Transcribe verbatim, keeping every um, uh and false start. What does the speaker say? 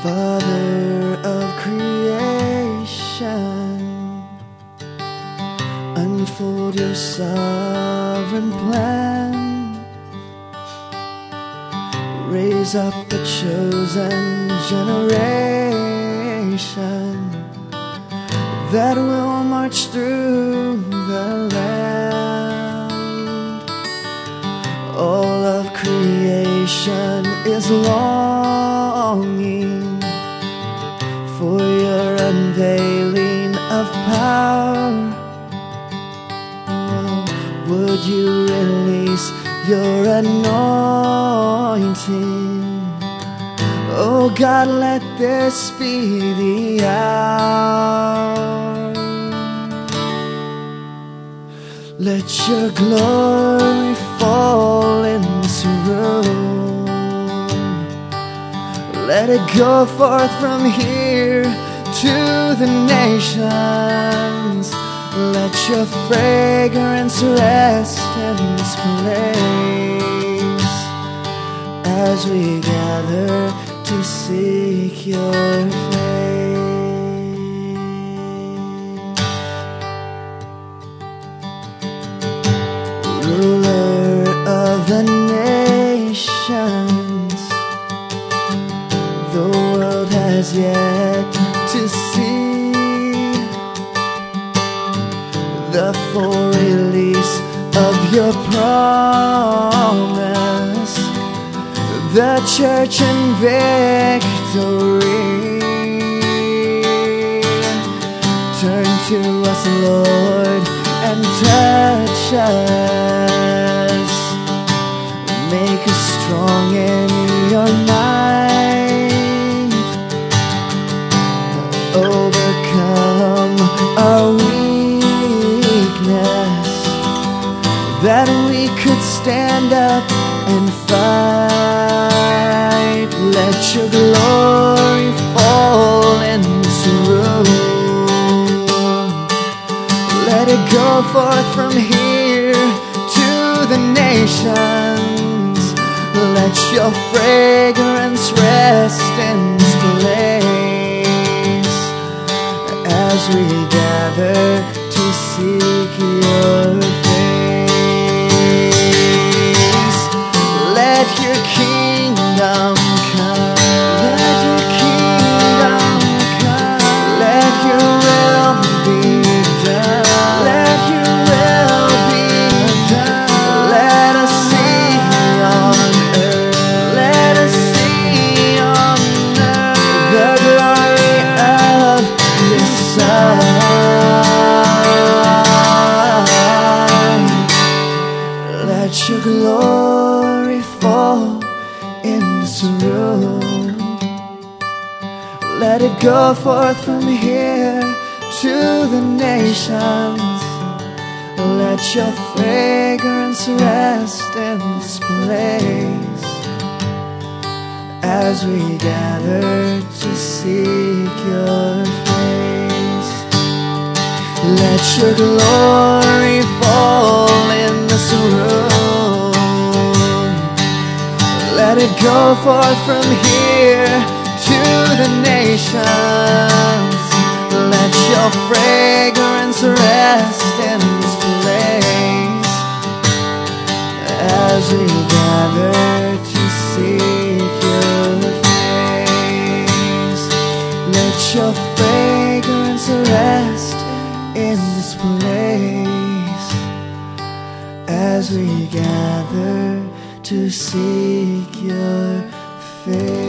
Father of creation, unfold your sovereign plan. Raise up a chosen generation that will march through the land. All of creation is longing for your unveiling of power. Oh, would you release your anointing? Oh God, let this be the hour. Let your glory fall in this room. Let it go forth from here to the nations. Let your fragrance rest in this place as we gather to seek your face. Ruler of the nations, the world has yet to see the full release of your promise, the church in victory. Turn to us, Lord, and touch us. Make us strong in your might. Overcome our weakness, that we could stand up and fight. Let your glory fall in this room. Let it go forth from here to the nations. Let your fragrance rest in this place as we gather to seek your face. Let your kingdom come. Let your kingdom come. Let your will be done. Let your will be done. Let us see on earth. Let us see on earth the glory of the Son. Let your glory fall in this room. Let it go forth from here to the nations. Let your fragrance rest in this place as we gather to seek your face. Let your glory fall in this room. Let it go forth from here to the nations. Let your fragrance rest in this place as we gather to seek your face. Let your fragrance rest in this place as we gather to seek your face.